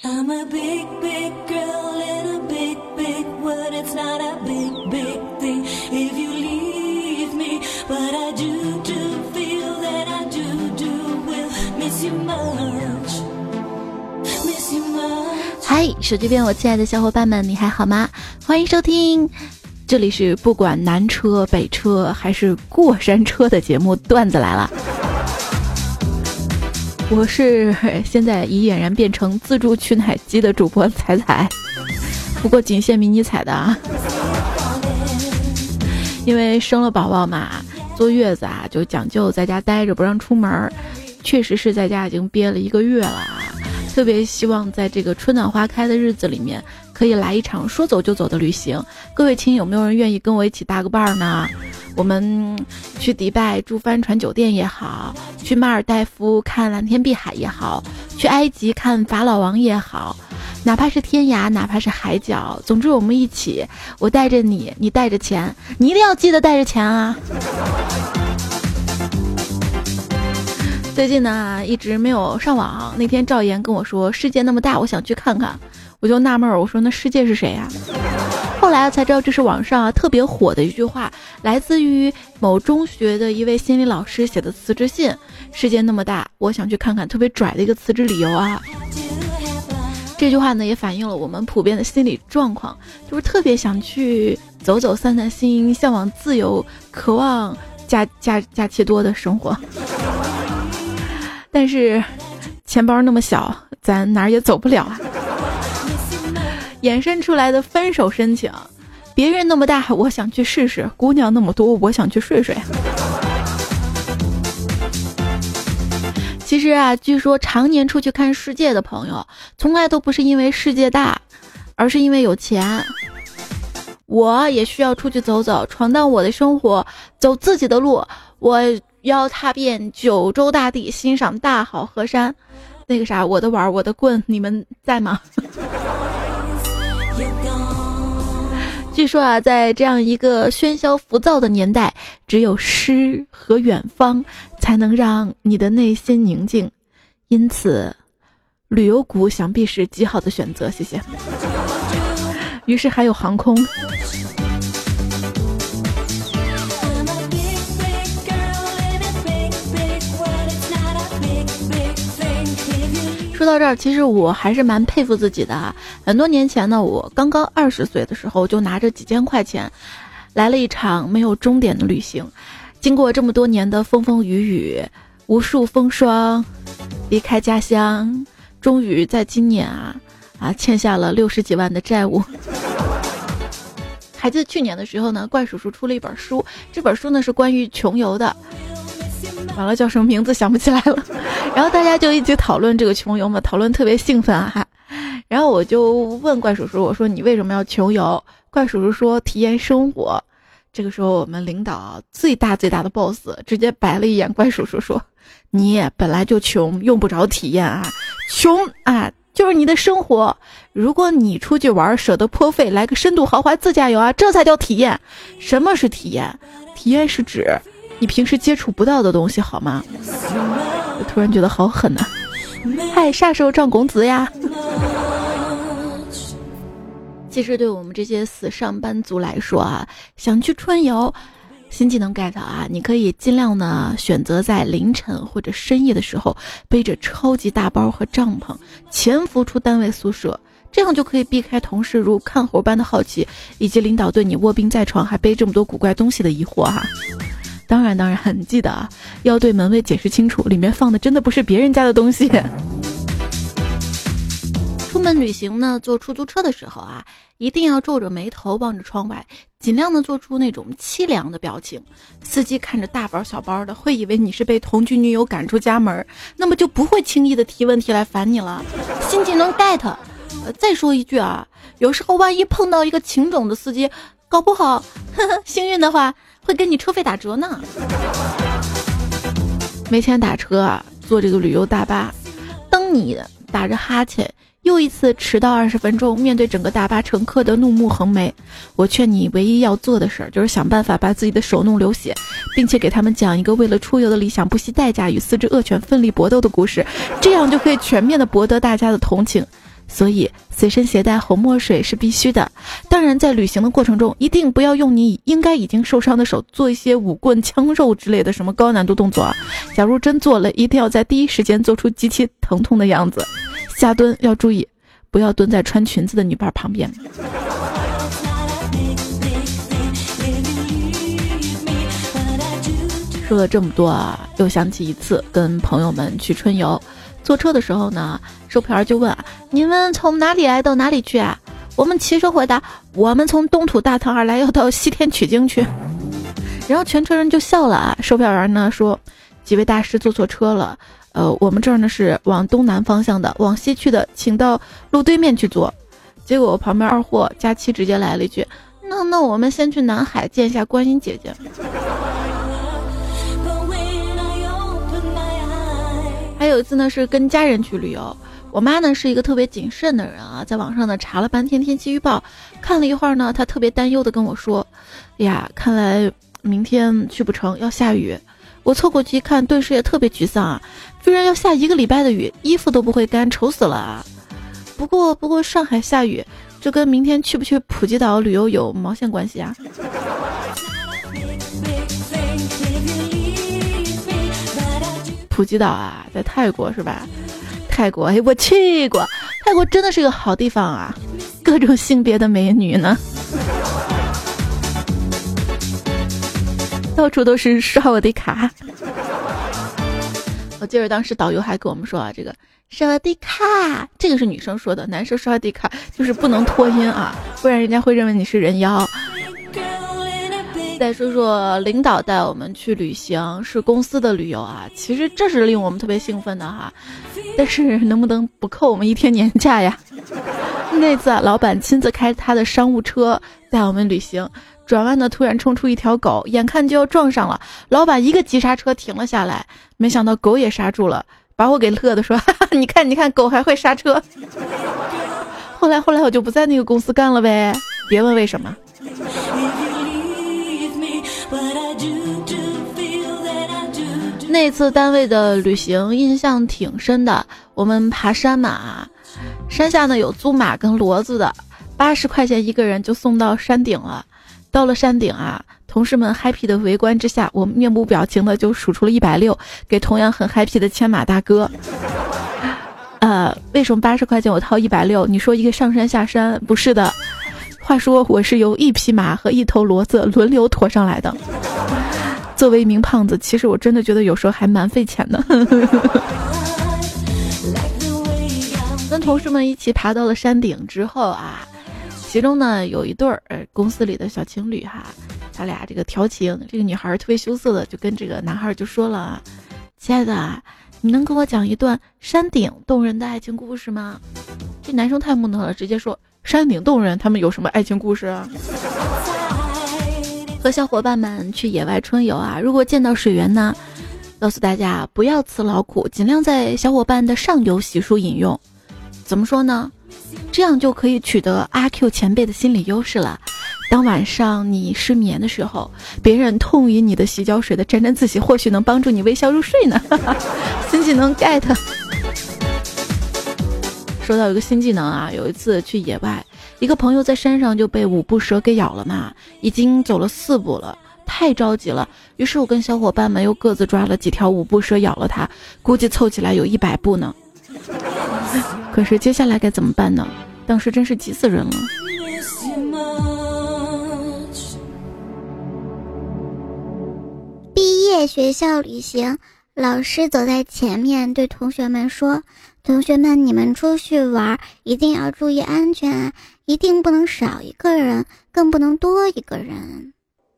I'm a big, big girl in a big, big world. It's not a big, big thing if you leave me, but I do feel that I do will miss you much, miss you much. 嗨，手机边我亲爱的小伙伴们，你还好吗？欢迎收听，这里是不管南车北车还是过山车的节目，段子来了。我是现在已俨然变成自助取奶机的主播彩彩，不过仅限迷你彩的啊。因为生了宝宝嘛，坐月子啊，就讲究在家待着不让出门，确实是在家已经憋了1个月了啊。特别希望在这个春暖花开的日子里面，可以来一场说走就走的旅行。各位亲，有没有人愿意跟我一起搭个伴儿呢？我们去迪拜住帆船酒店也好，去马尔代夫看蓝天碧海也好，去埃及看法老王也好，哪怕是天涯，哪怕是海角，总之我们一起，我带着你，你带着钱，你一定要记得带着钱啊。最近呢一直没有上网，那天赵岩跟我说世界那么大，我想去看看，我就纳闷儿，我说那世界是谁呀？后来才知道这是网上特别火的一句话，来自于某中学的一位心理老师写的辞职信。世界那么大，我想去看看，特别拽的一个辞职理由啊。这句话呢也反映了我们普遍的心理状况，就是特别想去走走散散心，向往自由，渴望假期多的生活。但是钱包那么小，咱哪儿也走不了啊。衍生出来的分手申请，别人那么大我想去试试，姑娘那么多我想去睡睡。其实啊，据说常年出去看世界的朋友从来都不是因为世界大，而是因为有钱。我也需要出去走走，闯荡我的生活，走自己的路。我要踏遍九州大地，欣赏大好河山。那个啥，我的碗我的棍，你们在吗？据说啊，在这样一个喧嚣浮躁的年代，只有诗和远方才能让你的内心宁静，因此旅游股想必是极好的选择，谢谢。于是还有航空。说到这儿，其实我还是蛮佩服自己的啊。很多年前呢，我刚刚20岁的时候，就拿着几千块钱，来了一场没有终点的旅行。经过这么多年的风风雨雨，无数风霜，离开家乡，终于在今年欠下了60几万的债务。还记得去年的时候呢，怪叔叔出了一本书，这本书呢是关于穷游的。完了，叫什么名字想不起来了。然后大家就一起讨论这个穷游嘛，讨论特别兴奋啊。然后我就问怪叔叔，我说你为什么要穷游？怪叔叔说体验生活。这个时候我们领导最大的 boss 直接白了一眼怪叔叔说，你本来就穷，用不着体验啊，穷啊就是你的生活，如果你出去玩舍得破费来个深度豪华自驾游啊，这才叫体验。什么是体验？体验是指你平时接触不到的东西，好吗？我突然觉得好狠啊！嗨，煞兽赵公子呀！其实对我们这些死上班族来说啊，想去春游，新技能 get 啊，你可以尽量呢选择在凌晨或者深夜的时候，背着超级大包和帐篷潜伏出单位宿舍，这样就可以避开同事如看活般的好奇，以及领导对你卧病在床还背这么多古怪东西的疑惑哈。当然，你记得啊，要对门卫解释清楚，里面放的真的不是别人家的东西。出门旅行呢，坐出租车的时候啊，一定要皱着眉头望着窗外，尽量的做出那种凄凉的表情。司机看着大包小包的，会以为你是被同居女友赶出家门，那么就不会轻易的提问题来烦你了。新技能 get。再说一句啊，有时候万一碰到一个情种的司机，搞不好幸运的话会给你车费打折呢。没钱打车啊，坐这个旅游大巴，当你打着哈欠又一次迟到20分钟，面对整个大巴乘客的怒目横眉，我劝你唯一要做的事儿就是想办法把自己的手弄流血，并且给他们讲一个为了出游的理想不惜代价与4只恶犬奋力搏斗的故事，这样就可以全面的博得大家的同情。 所以随身携带红墨水是必须的。当然在旅行的过程中一定不要用你应该已经受伤的手做一些舞棍枪肉之类的什么高难度动作啊，假如真做了一定要在第一时间做出极其疼痛的样子。下蹲要注意不要蹲在穿裙子的女伴旁边。说了这么多啊，又想起一次跟朋友们去春游，坐车的时候呢，售票员就问啊，你们从哪里来到哪里去啊？我们骑手回答，我们从东土大唐而来，要到西天取经去。然后全车人就笑了啊。售票员呢说，几位大师坐错车了，我们这儿呢是往东南方向的，往西去的请到路对面去坐。结果我旁边二货佳期直接来了一句，那我们先去南海见一下观音姐姐。还有一次呢是跟家人去旅游，我妈呢是一个特别谨慎的人啊，在网上呢查了半天天气预报，看了一会儿呢，她特别担忧的跟我说，呀，看来明天去不成，要下雨。我凑过去一看，顿时也特别沮丧啊，居然要下1个礼拜的雨，衣服都不会干，愁死了啊。不过上海下雨，这跟明天去不去普吉岛旅游有毛线关系啊？普吉岛啊，在泰国是吧？泰国，哎，我去过，泰国真的是个好地方啊，各种性别的美女呢，到处都是刷我的卡。我记得当时导游还跟我们说啊，这个刷我的卡，这个是女生说的，男生刷我的卡就是不能拖音啊，不然人家会认为你是人妖。再说说领导带我们去旅行，是公司的旅游啊，其实这是令我们特别兴奋的哈，但是能不能不扣我们1天年假呀？那次啊，老板亲自开他的商务车带我们旅行，转弯呢突然冲出一条狗，眼看就要撞上了，老板一个急刹车停了下来，没想到狗也刹住了，把我给乐的说，哈哈，你看狗还会刹车。后来我就不在那个公司干了呗，别问为什么。那次单位的旅行印象挺深的，我们爬山嘛，山下呢有租马跟骡子的，80块钱一个人就送到山顶了。到了山顶啊，同事们 happy 的围观之下，我面无表情的就数出了160，给同样很 happy 的牵马大哥。为什么80块钱我掏160？你说一个上山下山，不是的。话说我是由1匹马和1头骡子轮流驮上来的。作为一名胖子，其实我真的觉得有时候还蛮费钱的。跟同事们一起爬到了山顶之后啊，其中呢有一对公司里的小情侣哈，他俩这个调情，这个女孩特别羞涩的就跟这个男孩就说了，亲爱的啊，你能跟我讲一段山顶动人的爱情故事吗？这男生太木讷了，直接说，山顶洞人他们有什么爱情故事啊？和小伙伴们去野外春游啊，如果见到水源呢，告诉大家不要吃劳苦，尽量在小伙伴的上游洗漱饮用。怎么说呢？这样就可以取得阿 Q 前辈的心理优势了。当晚上你失眠的时候，别人痛饮你的洗脚水的沾沾自喜，或许能帮助你微笑入睡呢。新技能 get。说到一个新技能啊，有一次去野外，一个朋友在山上就被5步蛇给咬了嘛，已经走了4步了，太着急了。于是我跟小伙伴们又各自抓了几条5步蛇咬了他，估计凑起来有100步呢。可是接下来该怎么办呢？当时真是急死人了。 毕业学校旅行，老师走在前面对同学们说，同学们，你们出去玩一定要注意安全啊，一定不能少一个人，更不能多一个人。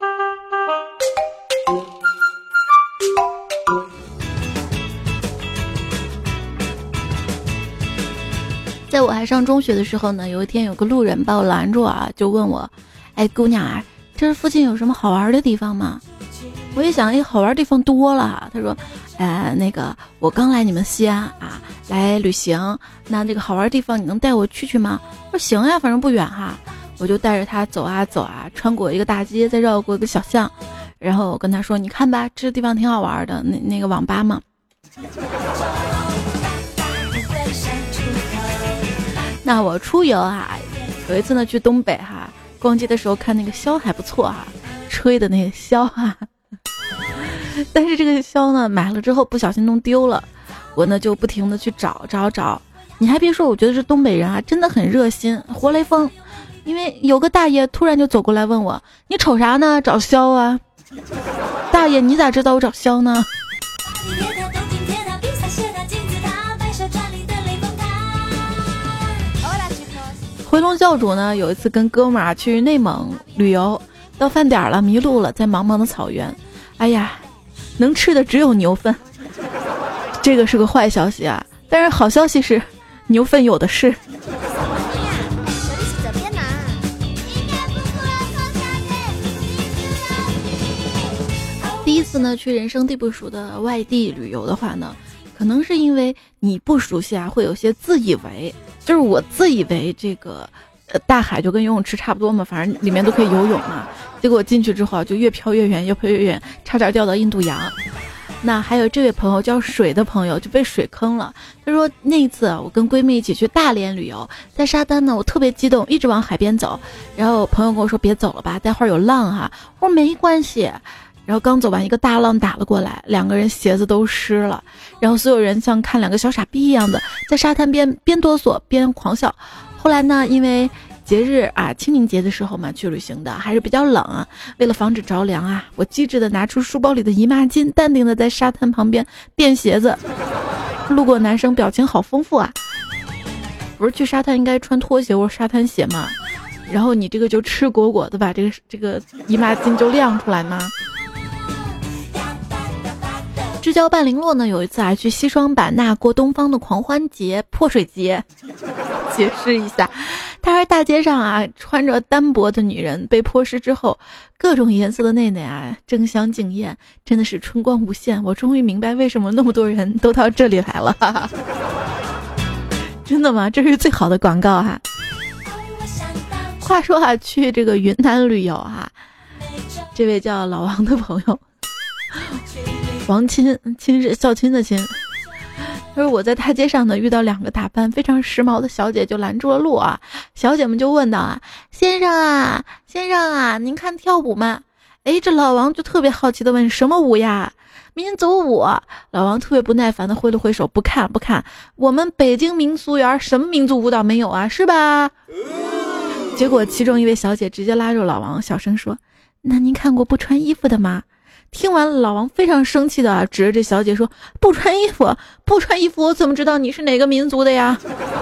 在我还上中学的时候呢，有一天有个路人把我拦住啊，就问我，哎，姑娘啊，这附近有什么好玩的地方吗？我一想，好玩地方多了。他说，那个我刚来你们西安啊，来旅行，那这个好玩地方你能带我去吗？我说行呀，反正不远哈。我就带着他走啊走啊，穿过一个大街，再绕过一个小巷，然后我跟他说，你看吧，这地方挺好玩的，那个网吧嘛。 那我出游啊，有一次呢去东北哈，逛街的时候看那个箫还不错哈，吹的那个箫哈，但是这个箫呢买了之后不小心弄丢了，我呢就不停的去找。你还别说，我觉得这东北人啊真的很热心，活雷锋。因为有个大爷突然就走过来问我，你瞅啥呢？找箫啊。大爷你咋知道我找箫呢？回龙教主呢有一次跟哥们儿去内蒙旅游，到饭点了迷路了，在茫茫的草原，哎呀，能吃的只有牛粪。这个是个坏消息啊，但是好消息是牛粪有的是。第一次呢去人生地不熟的外地旅游的话呢，可能是因为你不熟悉啊，会有些自以为，就是我自以为这个大海就跟游泳池差不多嘛，反正里面都可以游泳嘛，结果进去之后就越飘越远，越飘越远，差点掉到印度洋。那还有这位朋友叫水的朋友就被水坑了，他说那一次我跟闺蜜一起去大连旅游，在沙滩呢我特别激动，一直往海边走，然后朋友跟我说别走了吧，待会儿有浪哈，我说没关系，然后刚走完一个大浪打了过来，两个人鞋子都湿了，然后所有人像看两个小傻逼一样的在沙滩边边哆嗦边狂笑。后来呢因为节日啊，清明节的时候嘛去旅行的，还是比较冷啊，为了防止着凉啊，我机智的拿出书包里的姨妈巾，淡定的在沙滩旁边垫鞋子。路过男生表情好丰富啊，不是去沙滩应该穿拖鞋或沙滩鞋嘛，然后你这个就赤果果的把这个姨妈巾就亮出来吗？知交半零落呢有一次还去西双版纳过东方的狂欢节泼水节。解释一下，他说大街上啊穿着单薄的女人被泼湿之后，各种颜色的内内啊争相竞艳，真的是春光无限。我终于明白为什么那么多人都到这里来了。哈哈，真的吗？这是最好的广告哈。话说啊，去这个云南旅游哈，这位叫老王的朋友，王亲，亲是孝亲的亲，他说我在大街上呢遇到两个打扮非常时髦的小姐，就拦住了路啊。小姐们就问道啊，先生啊，您看跳舞吗？哎，这老王就特别好奇的问，什么舞呀？民族舞。老王特别不耐烦的挥了挥手，不看，我们北京民俗园什么民族舞蹈没有啊，是吧？结果其中一位小姐直接拉住老王，小声说，那您看过不穿衣服的吗？听完老王非常生气的指着这小姐说，不穿衣服我怎么知道你是哪个民族的呀？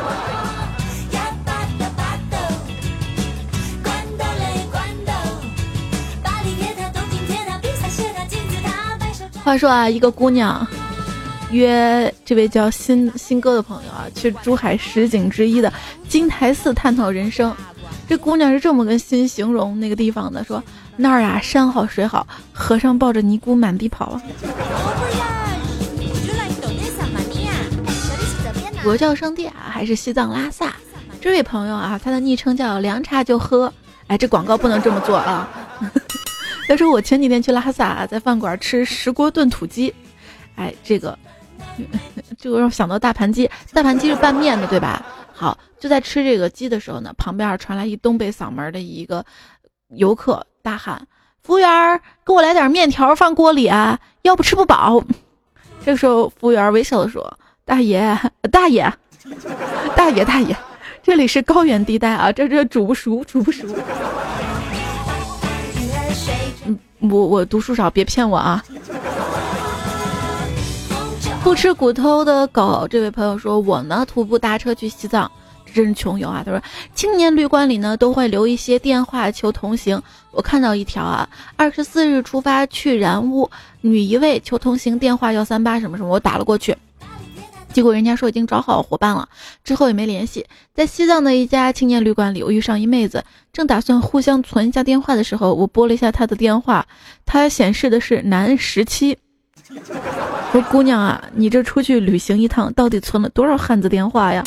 话说啊，一个姑娘约这位叫新哥的朋友啊，去珠海十景之一的金台寺探讨人生。这姑娘是这么跟新形容那个地方的，说那儿啊山好水好，和尚抱着尼姑满地跑。佛教圣地啊，还是西藏拉萨。这位朋友啊，他的昵称叫凉茶就喝。哎，这广告不能这么做啊。他说我前几天去拉萨啊，在饭馆吃石锅炖土鸡。哎，这个让我想到大盘鸡是拌面的对吧？好，就在吃这个鸡的时候呢，旁边传来一东北嗓门的一个游客大喊，服务员给我来点面条放锅里啊，要不吃不饱。这个时候服务员微笑的说，大爷，这里是高原地带啊，这煮不熟。我读书少，别骗我啊。不吃骨头的狗，这位朋友说，我呢徒步搭车去西藏，这真是穷游啊。他说青年旅馆里呢都会留一些电话求同行，我看到一条啊，24日出发去然乌，女一位求同行，电话138什么，我打了过去，结果人家说已经找好伙伴了，之后也没联系。在西藏的一家青年旅馆里，我遇上一妹子，正打算互相存一下电话的时候，我拨了一下她的电话，她显示的是男17。我说姑娘啊，你这出去旅行一趟到底存了多少汉字电话呀？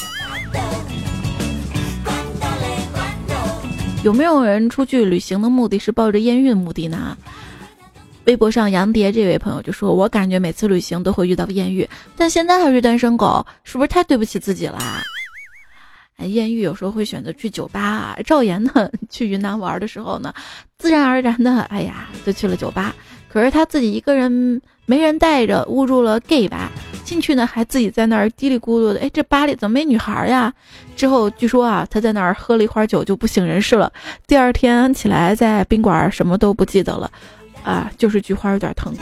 有没有人出去旅行的目的是抱着验孕目的呢？微博上杨蝶这位朋友就说，我感觉每次旅行都会遇到艳遇，但现在还是单身狗，是不是太对不起自己啦？ 艳遇有时候会选择去酒吧啊，赵岩呢去云南玩的时候呢，自然而然的就去了酒吧。可是他自己一个人没人带着，误入了 gay 吧，进去呢还自己在那儿嘀里咕噜的，这吧里怎么没女孩呀？之后据说啊，他在那儿喝了一会儿酒就不省人事了，第二天起来在宾馆什么都不记得了，就是菊花有点疼。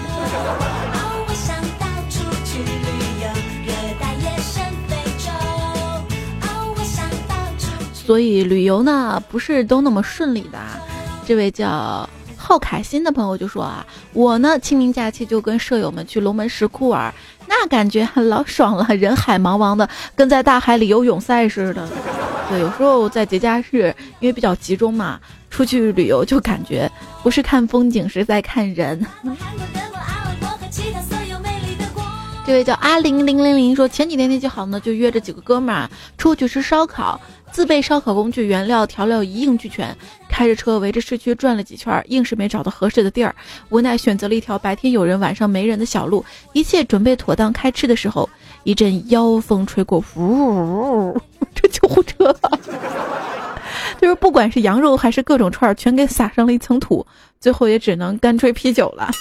所以旅游呢不是都那么顺利的啊。这位叫浩凯欣的朋友就说啊，我呢清明假期就跟舍友们去龙门石窟玩，那感觉老爽了，人海茫茫的，跟在大海里游泳赛似的。对，有时候在节假日因为比较集中嘛，出去旅游就感觉不是看风景，是在看人。这位叫阿0000说，前几天天气好呢，就约着几个哥们儿出去吃烧烤，自备烧烤工具、原料、调料一应俱全，开着车围着市区转了几圈，硬是没找到合适的地儿，无奈选择了一条白天有人晚上没人的小路。一切准备妥当开吃的时候，一阵妖风吹过，呜，这救护车就是不管是羊肉还是各种串全给撒上了一层土，最后也只能干吹啤酒了。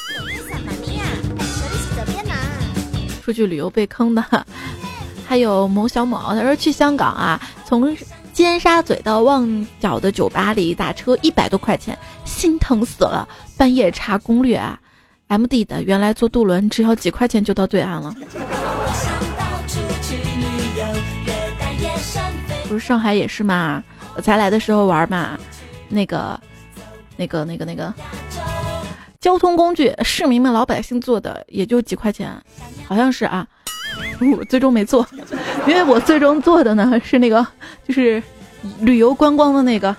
出去旅游被坑的还有某小某，他说去香港啊，从尖沙咀到旺角的酒吧里打车100多块钱，心疼死了。半夜查攻略啊 ，MD 的原来坐渡轮只要几块钱就到对岸了。不是上海也是嘛，我才来的时候玩嘛，那个交通工具市民们老百姓坐的也就几块钱，好像是啊，我最终没坐，因为我最终坐的呢是那个就是旅游观光的那个。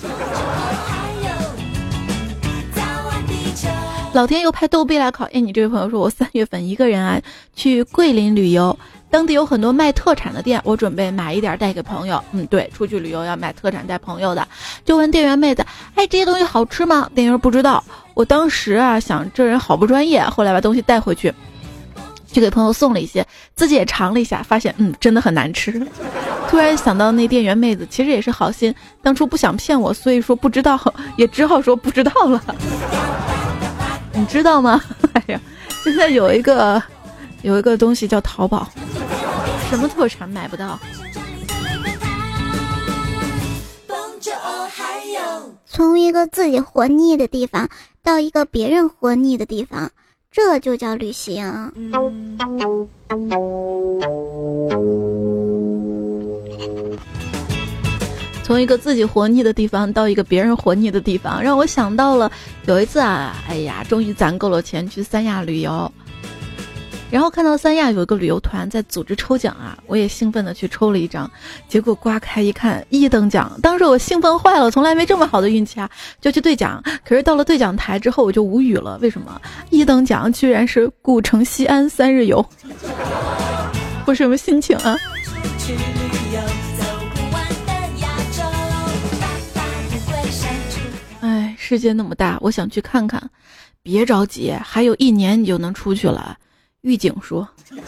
老天又派逗逼来考验你。这位朋友说，我3月份一个人啊去桂林旅游，当地有很多卖特产的店，我准备买一点带给朋友。对，出去旅游要买特产带朋友的。就问店员妹子，这些东西好吃吗？店员不知道。我当时啊想这人好不专业，后来把东西带回去，就给朋友送了一些，自己也尝了一下，发现真的很难吃。突然想到那店员妹子其实也是好心，当初不想骗我，所以说不知道，也只好说不知道了。你知道吗？现在有一个东西叫淘宝，什么特产买不到。 从一个自己活腻的地方到一个别人活腻的地方，这就叫旅行。 从一个自己活腻的地方到一个别人活腻的地方，让我想到了有一次啊，终于攒够了钱去三亚旅游，然后看到三亚有一个旅游团在组织抽奖啊，我也兴奋的去抽了一张，结果刮开一看1等奖，当时我兴奋坏了，从来没这么好的运气啊，就去兑奖。可是到了兑奖台之后我就无语了，为什么1等奖居然是古城西安3日游？我什么心情啊？世界那么大，我想去看看。别着急，还有1年你就能出去了。狱警说。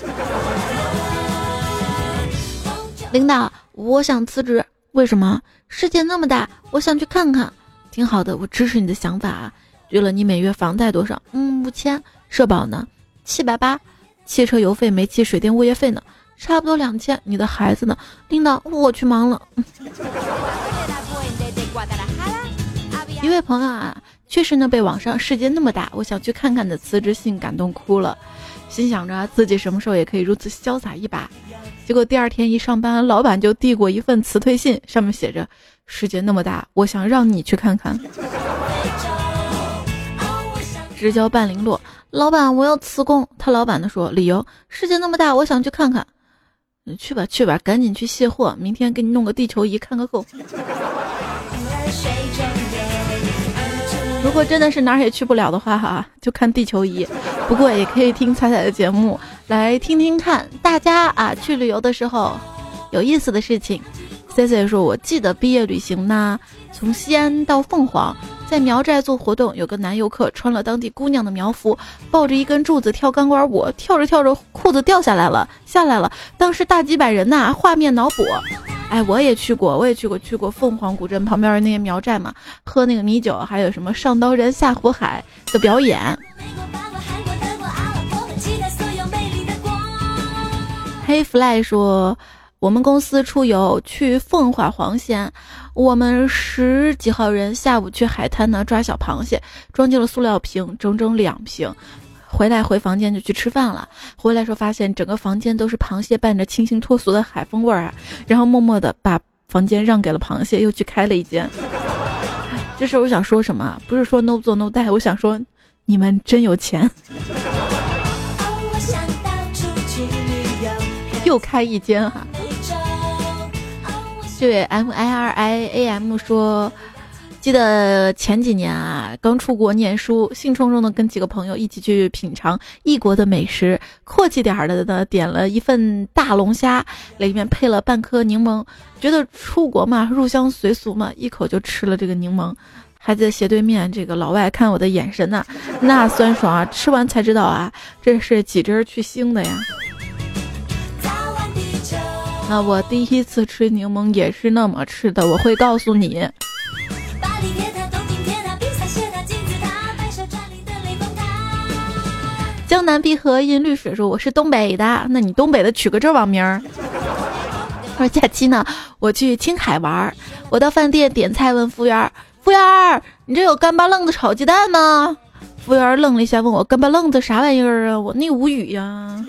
领导，我想辞职。为什么？世界那么大，我想去看看。挺好的，我支持你的想法啊。对了，你每月房贷多少？5000。社保呢？780。汽车油费、煤气、水电、物业费呢？差不多2000。你的孩子呢？领导，我去忙了。一位朋友啊，确实呢被网上世界那么大，我想去看看的辞职信感动哭了，心想着自己什么时候也可以如此潇洒一把。结果第2天一上班，老板就递过一份辞退信，上面写着世界那么大，我想让你去看看。直交半零落，老板我要辞工。他老板呢说，理由世界那么大，我想去看看。去吧去吧，赶紧去卸货，明天给你弄个地球仪看个够。如果真的是哪儿也去不了的话就看地球仪。不过也可以听彩彩的节目，来听听看大家啊去旅游的时候有意思的事情。C C 说，我记得毕业旅行呢，从西安到凤凰，在苗寨做活动，有个男游客穿了当地姑娘的苗服，抱着一根柱子跳钢管舞，跳着跳着裤子掉下来了，当时大几百人呐，画面脑补。 哎，我也去过凤凰古镇旁边那些苗寨嘛，喝那个米酒，还有什么上刀山下火海的表演。黑 fly 说，我们公司出游去奉化黄县，我们10几号人下午去海滩呢抓小螃蟹，装进了塑料瓶，整整2瓶。回房间就去吃饭了，回来时候发现整个房间都是螃蟹伴着清新脱俗的海风味儿啊，然后默默的把房间让给了螃蟹，又去开了一间。这时候我想说什么？不是说 no 做 no die， 我想说你们真有钱。又开一间哈。这位 MIRIAM 说，记得前几年啊，刚出国念书，兴冲冲的跟几个朋友一起去品尝异国的美食，阔气点的呢，点了一份大龙虾，里面配了半颗柠檬，觉得出国嘛，入乡随俗嘛，一口就吃了这个柠檬。还在斜对面这个老外看我的眼神呐，那酸爽啊！吃完才知道啊，这是几汁去腥的呀。那我第一次吃柠檬也是那么吃的，我会告诉你。江南碧河印绿水说，我是东北的，那你东北的取个这网名儿。说假期呢，我去青海玩，我到饭店点菜，问服务员，服务员，你这有干巴愣子炒鸡蛋吗？服务员愣了一下，问我干巴愣子啥玩意儿啊？我那无语呀。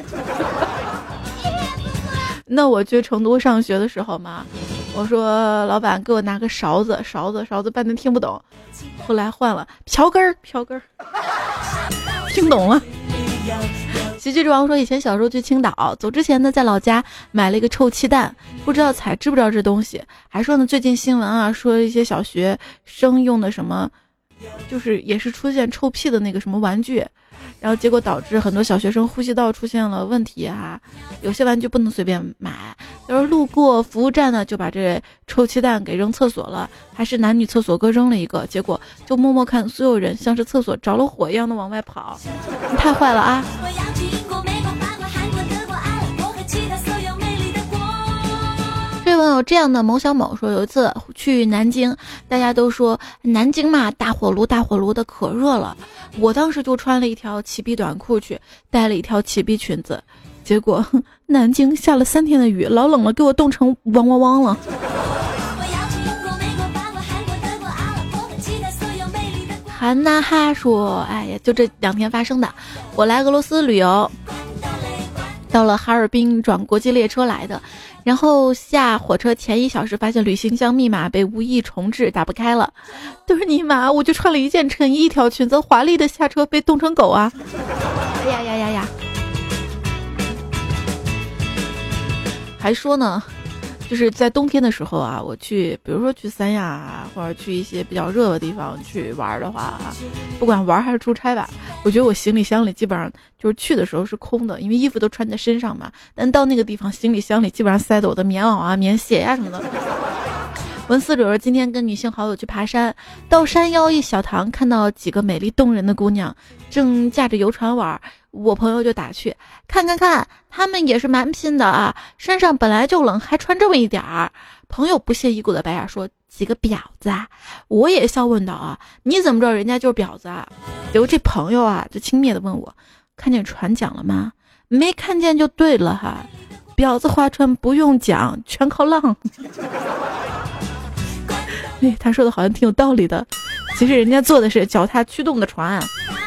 那我去成都上学的时候嘛，我说老板给我拿个勺子，半天听不懂，后来换了瓢根儿，听懂了。喜剧之王说，以前小时候去青岛，走之前呢，在老家买了一个臭气蛋，不知道知不知道这东西，还说呢最近新闻啊，说一些小学生用的什么，就是也是出现臭屁的那个什么玩具，然后结果导致很多小学生呼吸道出现了问题啊，有些玩具不能随便买。要是路过服务站呢，就把这臭气蛋给扔厕所了，还是男女厕所各扔了一个，结果就默默看所有人像是厕所着了火一样的往外跑，太坏了啊！这位网友这样的某小某说，有一次去南京，大家都说南京嘛，大火炉的可热了，我当时就穿了一条齐臂短裤去，带了一条齐臂裙子，结果南京下了3天的雨，老冷了，给我冻成汪汪汪了。韩娜哈说，哎呀，就这2天发生的，我来俄罗斯旅游，到了哈尔滨转国际列车来的，然后下火车前1小时发现旅行箱密码被无意重置，打不开了。都是尼玛，我就穿了一件衬衣，一条裙子，华丽的下车被冻成狗啊！哎呀！还说呢，就是在冬天的时候啊，我去，比如说去三亚啊，或者去一些比较热的地方去玩的话，不管玩还是出差吧，我觉得我行李箱里基本上就是去的时候是空的，因为衣服都穿在身上嘛。但到那个地方，行李箱里基本上塞的我的棉袄啊、棉鞋啊什么的。文思者今天跟女性好友去爬山，到山腰一小塘，看到几个美丽动人的姑娘正驾着游船玩，我朋友就打趣，看，他们也是蛮拼的啊，山上本来就冷，还穿这么一点儿。朋友不屑一顾的白眼说，几个婊子啊！我也笑问道啊，你怎么知道人家就是婊子啊？结果这朋友啊就轻蔑的问我，看见船桨了吗？没看见就对了哈，婊子划船不用桨，全靠浪。哎，他说的好像挺有道理的，其实人家坐的是脚踏驱动的船。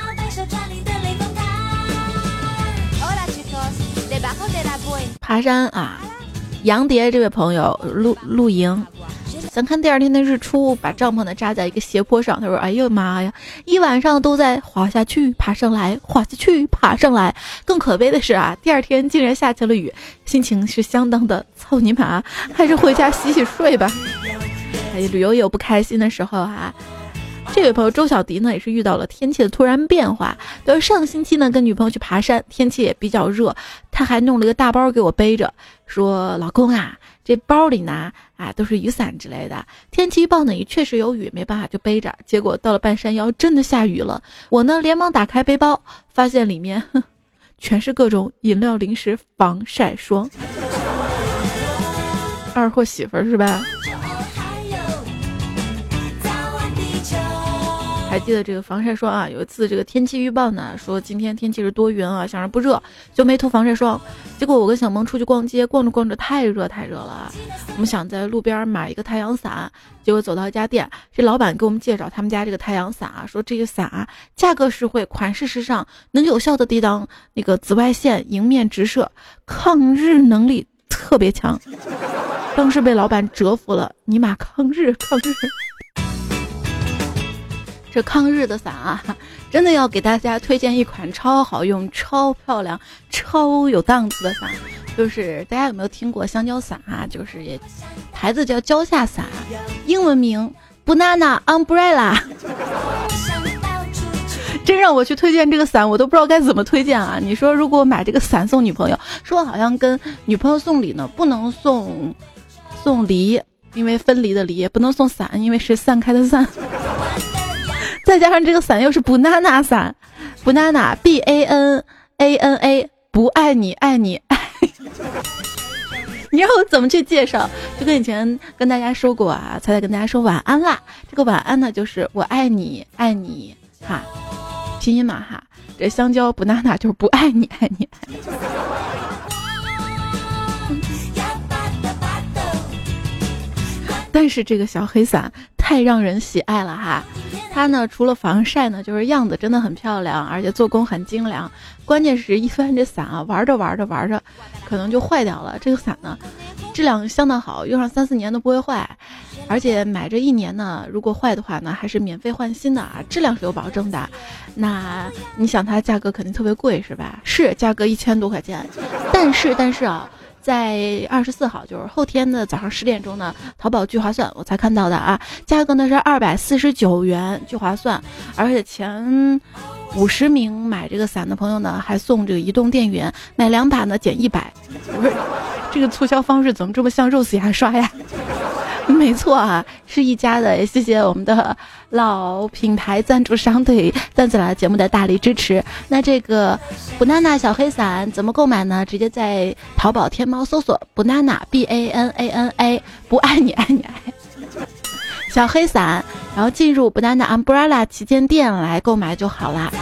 爬山啊，杨蝶这位朋友露营，想看第2天的日出，把帐篷呢扎在一个斜坡上。他说：“哎呦妈呀，一晚上都在滑下去爬上来，滑下去爬上来。更可悲的是啊，第2天竟然下起了雨，心情是相当的操你妈，还是回家洗洗睡吧。”哎，旅游也有不开心的时候啊。这位朋友周小迪呢，也是遇到了天气的突然变化。就是上个星期呢，跟女朋友去爬山，天气也比较热，他还弄了一个大包给我背着，说老公啊，这包里呢都是雨伞之类的。天气预报呢也确实有雨，没办法就背着。结果到了半山腰，真的下雨了。我呢连忙打开背包，发现里面全是各种饮料、零食、防晒霜。 二货媳妇儿是吧？还记得这个防晒霜啊？有一次这个天气预报呢，说今天天气是多云啊，想着不热就没涂防晒霜。结果我跟小萌出去逛街，逛着逛着太热了。我们想在路边买一个太阳伞，结果走到一家店，这老板给我们介绍他们家这个太阳伞啊，说这个伞啊价格实惠，款式时尚，能有效的抵挡那个紫外线迎面直射，抗日能力特别强。当时被老板折服了，尼玛抗日。这抗日的伞啊，真的要给大家推荐一款超好用、超漂亮、超有档次的伞，就是大家有没有听过香蕉伞啊？就是也牌子叫蕉下伞，英文名 Banana Umbrella。真让我去推荐这个伞，我都不知道该怎么推荐啊！你说如果我买这个伞送女朋友，说好像跟女朋友送礼呢，不能送梨，因为分离的离；不能送伞，因为是散开的散。再加上这个伞又是 banana 伞 ，banana BANANA 不爱你爱你爱。你让我怎么去介绍？就跟以前跟大家说过啊，才跟大家说晚安啦。这个晚安呢，就是我爱你爱你哈，拼音嘛哈。这香蕉 banana 就是不爱你爱你爱。但是这个小黑伞太让人喜爱了哈，它呢除了防晒呢，就是样子真的很漂亮，而且做工很精良。关键是一翻这伞啊，玩着可能就坏掉了。这个伞呢质量相当好，用上3-4年都不会坏，而且买这1年呢，如果坏的话呢还是免费换新的啊，质量是有保证的。那你想它价格肯定特别贵是吧？是价格1000多块钱，但是啊，在24号，就是后天的早上10点钟呢，淘宝聚划算我才看到的啊，价格呢是249元，聚划算，而且前50名买这个伞的朋友呢，还送这个移动电源，买2把呢减100。不是，这个促销方式怎么这么像肉丝牙刷呀？没错啊，是一家的，也谢谢我们的老品牌赞助商对段子来节目的大力支持。那这个 banana 小黑伞怎么购买呢？直接在淘宝天猫搜索 banana BANANA 不爱你爱你爱小黑伞，然后进入 banana umbrella 旗舰店来购买就好啦。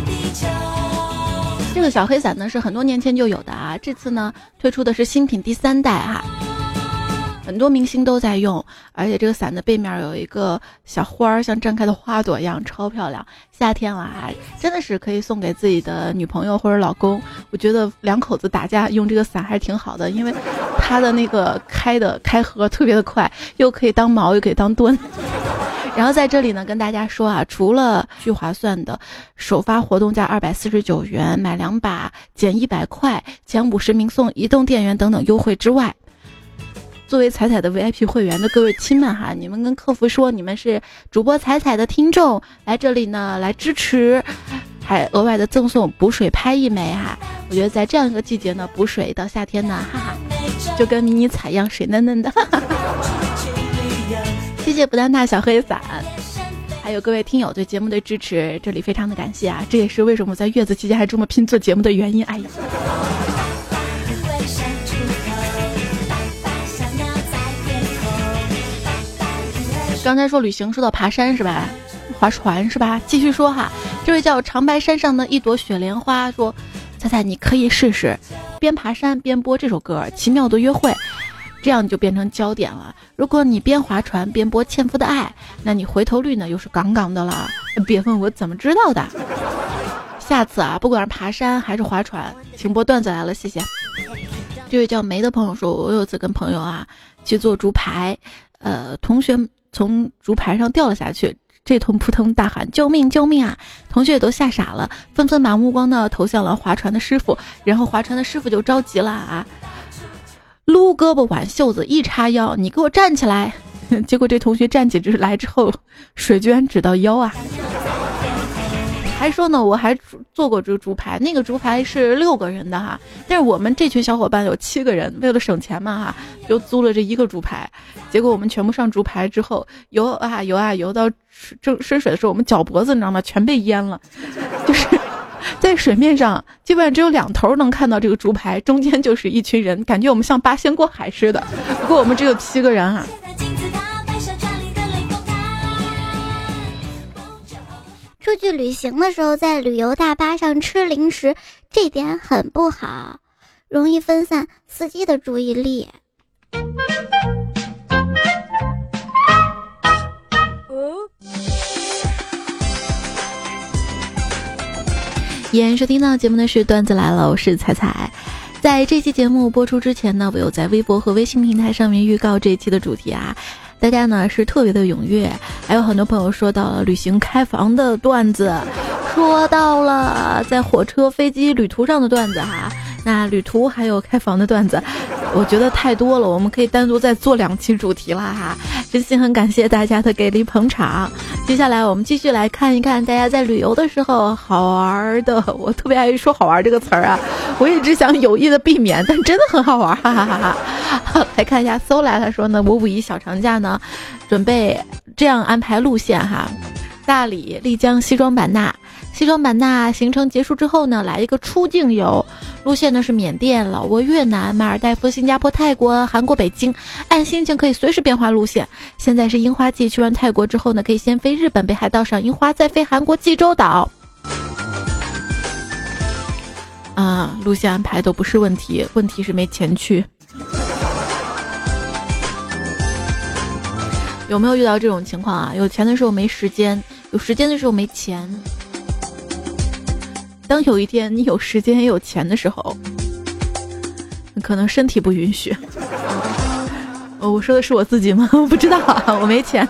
这个小黑伞呢是很多年前就有的啊，这次呢推出的是新品第3代哈。很多明星都在用，而且这个伞的背面有一个小花儿，像绽开的花朵一样，超漂亮。夏天了啊，真的是可以送给自己的女朋友或者老公。我觉得2口子打架用这个伞还是挺好的，因为它的那个开合特别的快，又可以当矛又可以当盾。然后在这里呢跟大家说啊，除了聚划算的首发活动价249元，买2把减100块，前50名送移动电源等等优惠之外，作为彩彩的 VIP 会员的各位亲们哈，你们跟客服说你们是主播彩彩的听众，来这里呢来支持，还额外的赠送补水拍1枚哈。我觉得在这样一个季节呢，补水到夏天呢，哈哈，就跟迷你彩一样水嫩嫩的。谢谢不丹大小黑伞，还有各位听友对节目的支持，这里非常的感谢啊！这也是为什么我在月子期间还这么拼做节目的原因。哎呀。刚才说旅行，说到爬山是吧？划船是吧？继续说哈，这位叫长白山上的一朵雪莲花说，彩彩你可以试试边爬山边播这首歌《奇妙的约会》，这样就变成焦点了。如果你边划船边播《纤夫的爱》，那你回头率呢又是杠杠的了。别问我怎么知道的。下次啊，不管是爬山还是划船，请播段子来了，谢谢。这位叫梅的朋友说，我有次跟朋友啊去做竹排，同学从竹排上掉了下去，这通扑腾大喊救命救命啊！同学也都吓傻了，纷纷把目光呢投向了划船的师傅，然后划船的师傅就着急了啊，撸胳膊挽袖子一叉腰，你给我站起来！结果这同学站起来之后，水居然只到腰啊！还说呢，我还做过这个竹排，那个竹排是6个人的哈，但是我们这群小伙伴有7个人，为了省钱嘛哈，就租了这1个竹排。结果我们全部上竹排之后，游啊游啊游到深水的时候，我们脚脖子你知道吗，全被淹了，就是在水面上基本上只有两头能看到这个竹排，中间就是一群人，感觉我们像八仙过海似的。不过我们只有7个人啊。 出去旅行的时候，在旅游大巴上吃零食，这点很不好，容易分散司机的注意力。 依然收听到节目的是段子来了，我是彩彩。在这期节目播出之前呢，我有在微博和微信平台上面预告这一期的主题啊，大家呢是特别的踊跃，还有很多朋友说到了旅行开房的段子，说到了在火车飞机旅途上的段子哈。那旅途还有开房的段子，我觉得太多了，我们可以单独再做2期主题了哈。真心很感谢大家的给力捧场。接下来我们继续来看一看大家在旅游的时候好玩的，我特别爱说好玩这个词儿啊，我一直想有意的避免，但真的很好玩，哈哈哈哈。来看一下搜来，他说呢，我5一小长假呢准备这样安排路线哈，大理、丽江、西双版纳。西双版纳行程结束之后呢，来一个出境游，路线呢是缅甸、老挝、越南、马尔代夫、新加坡、泰国、韩国、北京，按心情可以随时变化路线。现在是樱花季，去完泰国之后呢，可以先飞日本北海道赏樱花，再飞韩国济州岛。路线安排都不是问题，问题是没钱去。有没有遇到这种情况啊？有钱的时候没时间，有时间的时候没钱。当有一天你有时间也有钱的时候，可能身体不允许。我说的是我自己吗？我不知道，我没钱。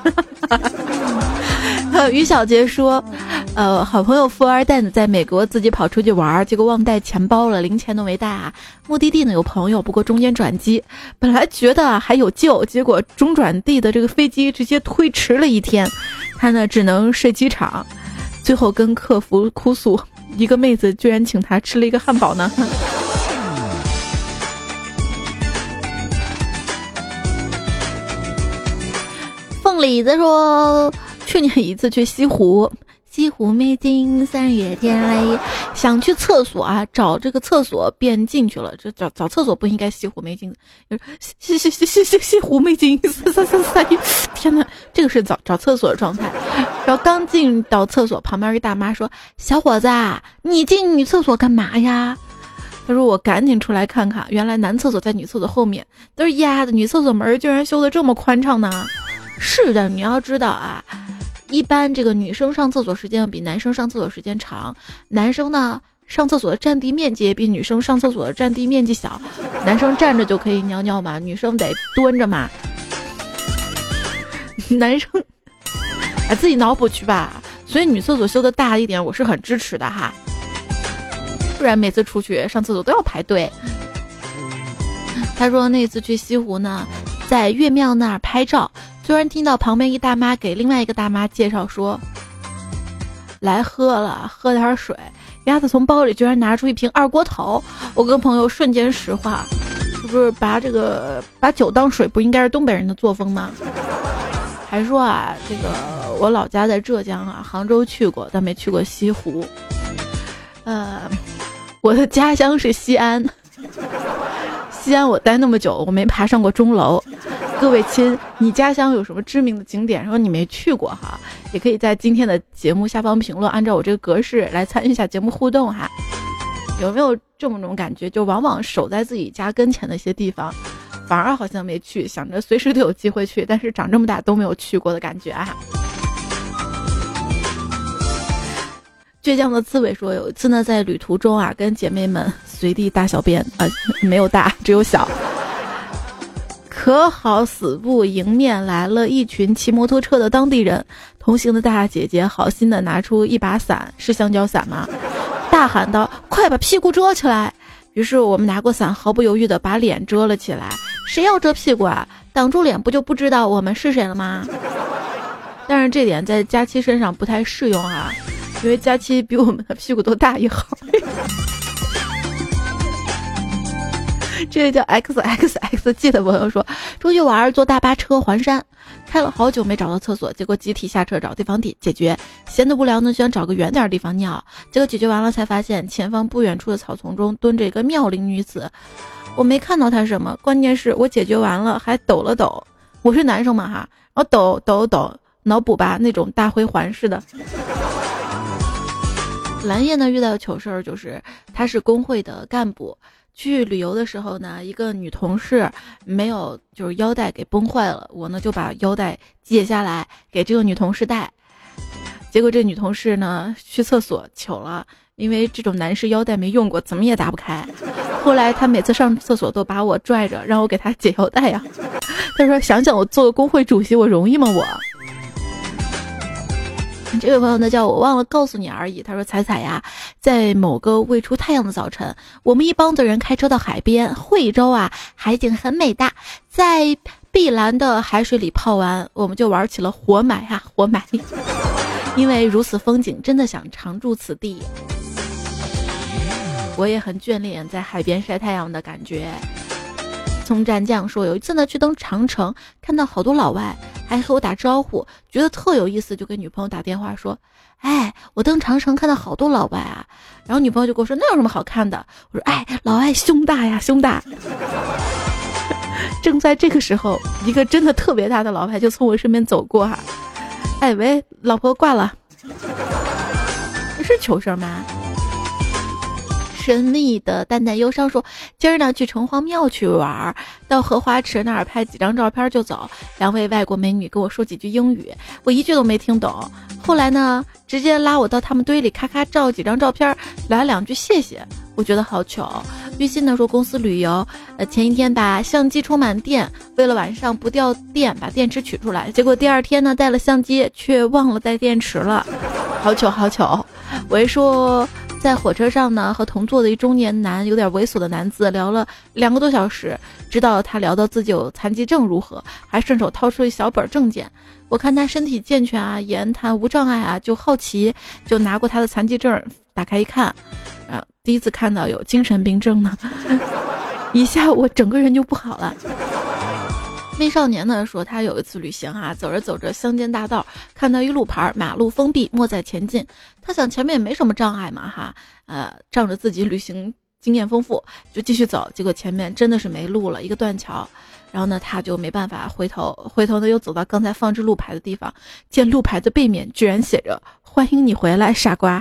于小杰说，好朋友富二代呢，在美国自己跑出去玩，结果忘带钱包了，零钱都没带啊。目的地呢有朋友，不过中间转机，本来觉得还有救，结果中转地的这个飞机直接推迟了1天，他呢只能睡机场，最后跟客服哭诉，一个妹子居然请他吃了一个汉堡呢。凤梨子说，去年一次去西湖，西湖美景3月天来，想去厕所啊，找这个厕所便进去了，这找厕所不应该西湖美景，西湖美景3，天哪，这个是找厕所的状态。然后刚进到厕所，旁边一大妈说，小伙子啊，你进女厕所干嘛呀？他说我赶紧出来看看，原来男厕所在女厕所后面，都是丫的，女厕所门居然修得这么宽敞呢。是的，你要知道啊，一般这个女生上厕所时间比男生上厕所时间长，男生呢上厕所的占地面积也比女生上厕所的占地面积小，男生站着就可以尿尿嘛，女生得蹲着嘛。男生自己脑补去吧，所以女厕所修的大一点我是很支持的哈，不然每次出去上厕所都要排队。他说那次去西湖呢，在岳庙那儿拍照，突然听到旁边一大妈给另外一个大妈介绍说，来喝点水，丫头从包里居然拿出一瓶二锅头，我跟朋友瞬间石化，是不是把酒当水不应该是东北人的作风吗？还说啊，这个我老家在浙江啊，杭州去过，但没去过西湖。我的家乡是西安，西安我待那么久，我没爬上过钟楼。各位亲，你家乡有什么知名的景点，然后你没去过哈，也可以在今天的节目下方评论，按照我这个格式来参与一下节目互动哈。有没有这么种感觉，就往往守在自己家跟前的一些地方，反而好像没去，想着随时都有机会去，但是长这么大都没有去过的感觉啊。倔强的刺猬说，有一次呢在旅途中啊，跟姐妹们随地大小便没有大只有小，可好死不迎面来了一群骑摩托车的当地人，同行的大姐姐好心的拿出一把伞，是香蕉伞吗？大喊道，快把屁股遮起来。于是我们拿过伞，毫不犹豫的把脸遮了起来。谁要遮屁股啊？挡住脸不就不知道我们是谁了吗？但是这点在佳期身上不太适用啊，因为佳期比我们的屁股都大一号。这个叫 XXX 记的朋友说，出去玩坐大巴车环山， 开了好久没找到厕所，结果集体下车找地方解决。闲得无聊呢，就想找个远点的地方尿，结果解决完了才发现前方不远处的草丛中蹲着一个妙龄女子，我没看到她什么，关键是我解决完了还抖了抖，我是男生嘛哈，然后抖，脑补吧那种大回环似的。蓝叶呢遇到的糗事儿就是他是工会的干部，去旅游的时候呢，一个女同事没有就是腰带给崩坏了，我呢就把腰带解下来给这个女同事戴，结果这女同事呢去厕所糗了，因为这种男士腰带没用过，怎么也打不开。后来他每次上厕所都把我拽着，让我给他解腰带呀。他说想想我做个工会主席我容易吗我？这位朋友呢叫我忘了告诉你而已，他说彩彩呀，在某个未出太阳的早晨，我们一帮子人开车到海边，惠州啊海景很美的，在碧蓝的海水里泡完，我们就玩起了活埋啊活埋，因为如此风景真的想常住此地。我也很眷恋在海边晒太阳的感觉。葱蘸酱说有一次呢去登长城，看到好多老外还和我打招呼，觉得特有意思，就给女朋友打电话说，哎，我登长城看到好多老外啊。然后女朋友就跟我说那有什么好看的，我说哎，老外胸大呀胸大。正在这个时候，一个真的特别大的老外就从我身边走过哈，哎喂，老婆挂了。是糗事吗？神秘的淡淡忧伤说，今儿呢去城隍庙去玩，到荷花池那儿拍几张照片就走，两位外国美女跟我说几句英语，我一句都没听懂，后来呢直接拉我到他们堆里咔咔照几张照片，来两句谢谢，我觉得好糗。玉鑫呢说公司旅游，前一天把相机充满电，为了晚上不掉电把电池取出来，结果第二天呢带了相机却忘了带电池了，好糗好糗。我一说在火车上呢，和同座的一中年男有点猥琐的男子聊了2个多小时，直到他聊到自己有残疾证如何，还顺手掏出一小本证件。我看他身体健全啊，言谈无障碍啊，就好奇，就拿过他的残疾证打开一看，第一次看到有精神病症呢，一下我整个人就不好了。微少年呢说他有一次旅行啊，走着走着乡间大道，看到一路牌马路封闭莫再前进，他想前面也没什么障碍嘛哈，仗着自己旅行经验丰富就继续走，结果前面真的是没路了，一个断桥，然后呢他就没办法回头呢又走到刚才放置路牌的地方，见路牌的背面居然写着欢迎你回来傻瓜。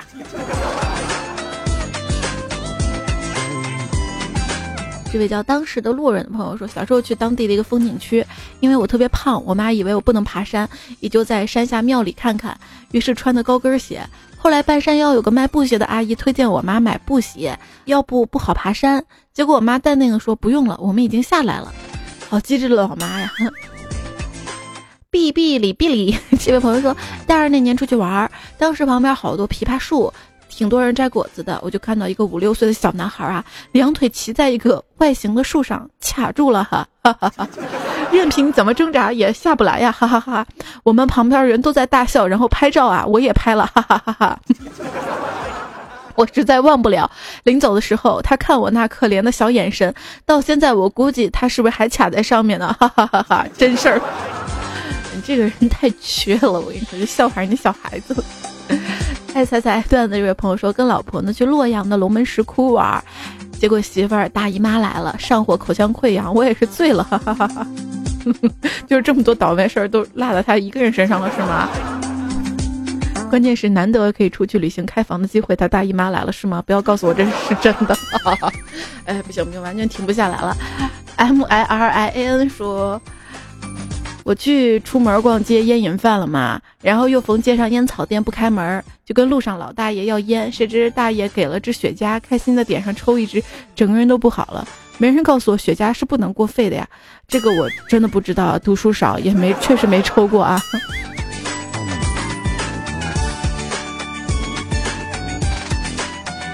这位叫当时的路人的朋友说，小时候去当地的一个风景区，因为我特别胖，我妈以为我不能爬山，也就在山下庙里看看，于是穿的高跟鞋。后来半山腰有个卖布鞋的阿姨推荐我妈买布鞋，要不好爬山，结果我妈淡定的说不用了，我们已经下来了。好机智的老妈呀。哔哩，这位朋友说大二那年出去玩，当时旁边好多枇杷树，挺多人摘果子的，我就看到一个5、6岁的小男孩啊，两腿骑在一个外形的树上卡住了哈，任凭怎么挣扎也下不来呀，哈哈哈。我们旁边人都在大笑，然后拍照啊，我也拍了，哈哈哈哈。我实在忘不了临走的时候他看我那可怜的小眼神，到现在我估计他是不是还卡在上面呢，哈哈哈哈，真事儿。你这个人太缺了，我跟你说，就笑话人家小孩子。爱彩彩段子这位朋友说，跟老婆呢去洛阳的龙门石窟玩，结果媳妇儿大姨妈来了，上火口腔溃疡，我也是醉了，哈哈哈哈。就是这么多倒霉事儿都落到他一个人身上了是吗？关键是难得可以出去旅行开房的机会，他大姨妈来了是吗？不要告诉我这是真的。哎，不行，完全停不下来了。MIRIAN 说，我去出门逛街烟瘾犯了嘛，然后又逢街上烟草店不开门，就跟路上老大爷要烟，谁知大爷给了支雪茄，开心的点上抽一支，整个人都不好了。没人告诉我雪茄是不能过肺的呀，这个我真的不知道，读书少也确实没抽过啊。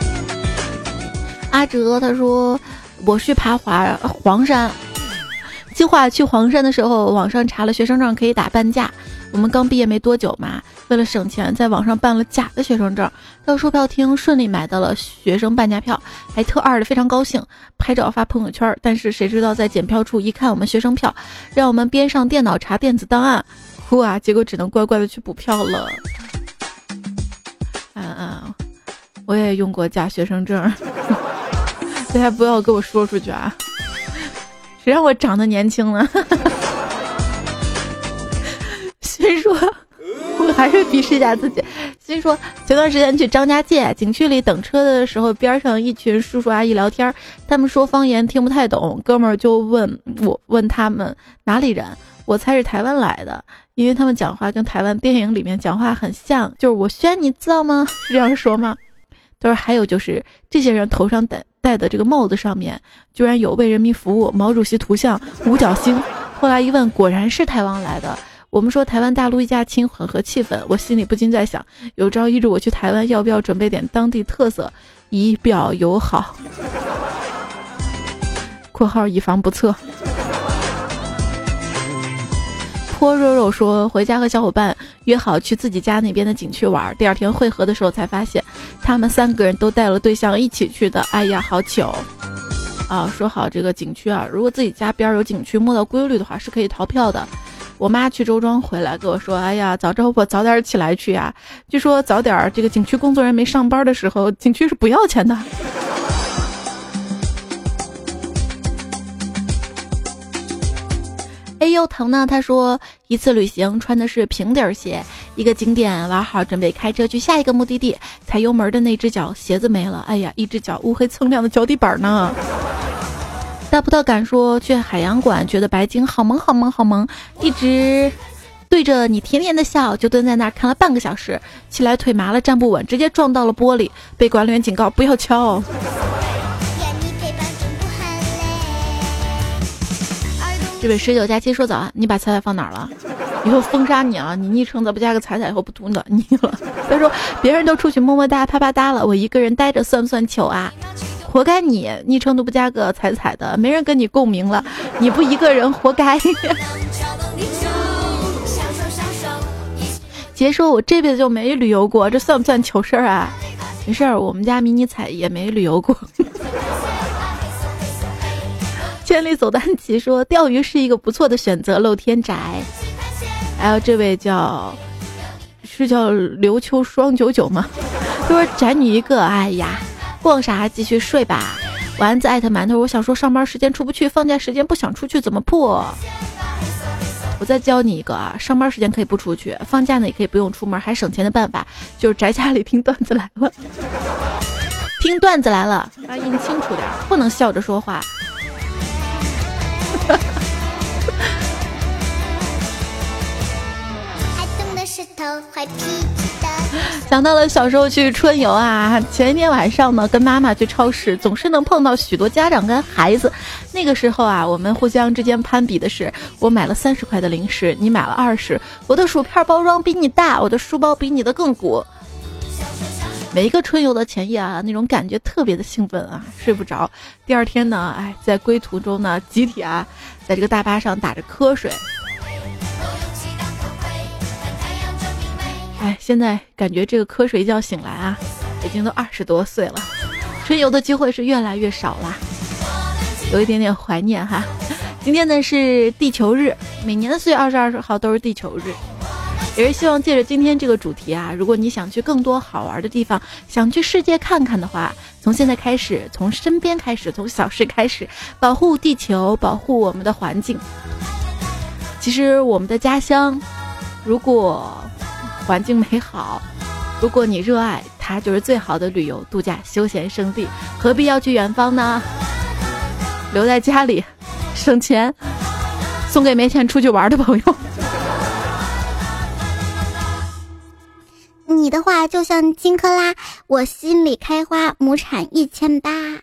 阿哲他说，我去爬黄山， 计划去黄山的时候，网上查了学生证可以打半价。我们刚毕业没多久嘛，为了省钱，在网上办了假的学生证，到售票厅顺利买到了学生半价票，还特二的非常高兴，拍照发朋友圈。但是谁知道在检票处一看我们学生票，让我们边上电脑查电子档案，哭啊！结果只能乖乖的去补票了。我也用过假学生证，大家不要给我说出去啊！谁让我长得年轻了？心说，我还是鄙视一下自己。心说，前段时间去张家界景区里等车的时候，边上一群叔叔阿姨聊天，他们说方言听不太懂，哥们儿就问他们哪里人，我猜是台湾来的，因为他们讲话跟台湾电影里面讲话很像，就是我宣你知道吗？是这样说吗？他说还有就是这些人头上戴的这个帽子上面居然有为人民服务毛主席图像五角星，后来一问果然是台湾来的。我们说台湾大陆一家亲，缓和气氛，我心里不禁在想，有朝一日我去台湾要不要准备点当地特色以表友好括号以防不测。泼肉肉说回家和小伙伴约好去自己家那边的景区玩，第二天会合的时候才发现他们3个人都带了对象一起去的，哎呀好糗啊！说好这个景区啊，如果自己家边有景区摸到规律的话是可以逃票的。我妈去周庄回来跟我说，哎呀早知道我早点起来去啊，据说早点这个景区工作人员没上班的时候景区是不要钱的。哎呦疼呢，他说一次旅行穿的是平底鞋，一个景点玩好准备开车去下一个目的地，踩油门的那只脚鞋子没了，哎呀一只脚乌黑锃亮的脚底板呢。大葡萄敢说去海洋馆觉得白鲸好萌好萌好萌，一直对着你甜甜的笑，就蹲在那儿看了半个小时，起来腿麻了站不稳，直接撞到了玻璃，被管理员警告不要敲。这位19+7说早安，你把彩彩放哪儿了？以后封杀你啊！你昵称再不加个彩彩，以后不读你了。他说别人都出去么么哒啪啪哒了，我一个人待着算不算糗啊？活该你昵称都不加个彩彩的，没人跟你共鸣了，你不一个人活该。杰说我这辈子就没旅游过，这算不算糗事儿啊？没事儿，我们家迷你彩也没旅游过。千里走单骑说钓鱼是一个不错的选择，露天宅。还有这位叫刘秋双99吗？说宅女一个，哎呀逛啥继续睡吧。丸子艾特馒头，我想说上班时间出不去，放假时间不想出去怎么破？我再教你一个啊，上班时间可以不出去，放假呢也可以不用出门还省钱的办法，就是宅家里听段子来了。听段子来了，发音清楚点，不能笑着说话。想到了小时候去春游啊，前一天晚上呢跟妈妈去超市，总是能碰到许多家长跟孩子。那个时候啊，我们互相之间攀比的是，我买了30块的零食，你买了20，我的薯片包装比你大，我的书包比你的更鼓。每一个春游的前夜啊，那种感觉特别的兴奋啊，睡不着。第二天呢，在归途中呢，集体啊，在这个大巴上打着瞌睡。现在感觉这个瞌睡一觉醒来啊，已经都20多岁了，春游的机会是越来越少啦，有一点点怀念哈。今天呢是地球日，每年的4月22号都是地球日。也是希望借着今天这个主题啊，如果你想去更多好玩的地方，想去世界看看的话，从现在开始，从身边开始，从小事开始，保护地球，保护我们的环境。其实我们的家乡如果环境美好，如果你热爱它，就是最好的旅游度假休闲胜地，何必要去远方呢？留在家里省钱，送给没钱出去玩的朋友。 你的话就像金克拉，我心里开花，亩产1800。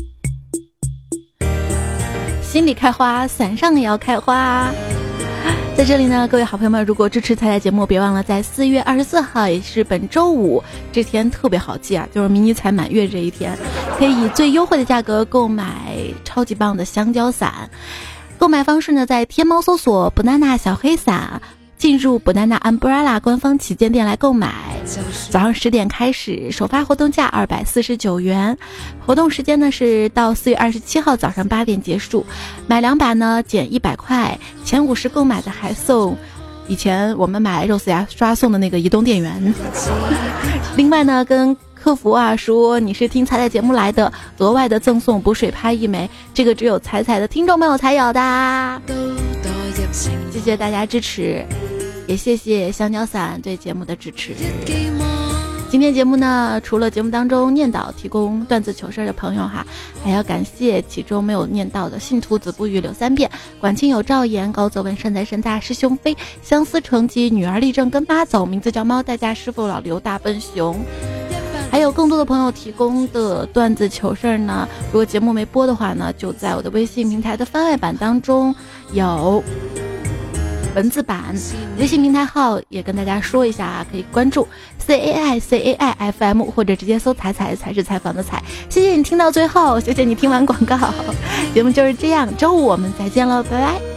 心里开花，伞上也要开花。 在这里呢，各位好朋友们，如果支持彩彩节目，别忘了在4月24号，也是本周五，这天特别好记啊，就是迷你彩满月这一天，可以以最优惠的价格购买超级棒的香蕉伞。购买方式呢，在天猫搜索 banana 小黑伞，进入 banana umbrella 官方旗舰店来购买。早上10点开始，首发活动价249元，活动时间呢是到4月27号早上8点结束。买2把呢减100块，前50购买的还送以前我们买肉丝牙刷送的那个移动电源。另外呢，跟客服啊说你是听彩彩节目来的，额外的赠送补水拍1枚，这个只有彩彩的听众朋友才有的。谢谢大家支持，也谢谢香蕉伞对节目的支持。今天节目呢，除了节目当中念叨提供段子糗事的朋友哈，还要感谢其中没有念到的信徒子不语柳3遍、管清有赵言、高泽文、善哉善大师兄飞、相思成疾、女儿立正跟妈走、名字叫猫代驾师傅老刘大笨熊。还有更多的朋友提供的段子糗事呢，如果节目没播的话呢，就在我的微信平台的番外版当中有文字版，微信平台号也跟大家说一下啊，可以关注 CAI FM 或者直接搜彩彩，才是采访的彩。谢谢你听到最后，谢谢你听完广告，节目就是这样，周五我们再见了，拜拜。